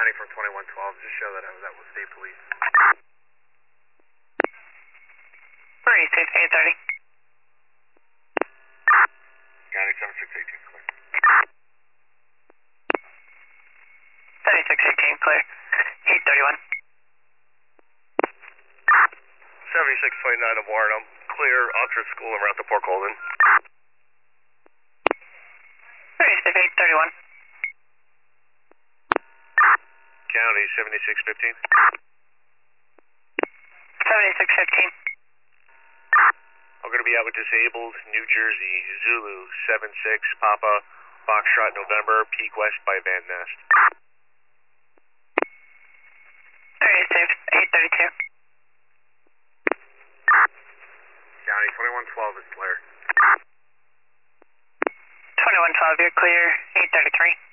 County from 2112, just show that that was state police. 830. County 7618, clear. 7618, clear. 831. 7629 of Warren, I'm clear, Oxford School, and we're out to Port Colvin. 831. County 7615. 7615. I'm going to be out with disabled New Jersey, Zulu 76 Papa, Foxtrot November, Peak West by Van Nest. 832. County 2112 is clear. 2112, you're clear. 833.